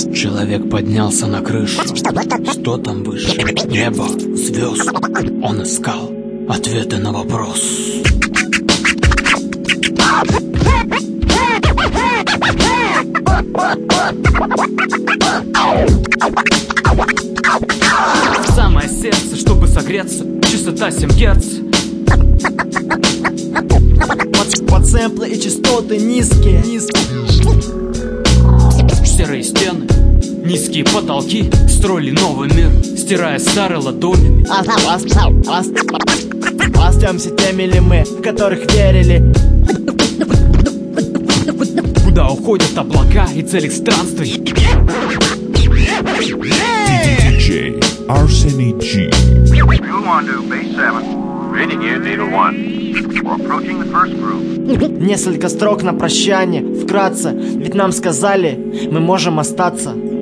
Человек поднялся на крышу. Что там выше? Небо, звезд. Он искал ответы на вопрос. Самое сердце, чтобы согреться, частота 7 Гц. Под сэмплы и частоты низкие. Серые стены, низкие потолки строили новый мир, стирая старые ладонями. Остаемся теми ли мы, в которых верили? Куда уходят облака и цель их странствий? DJ Arseny G. Несколько строк на прощание, вкратце, ведь нам сказали, мы можем остаться.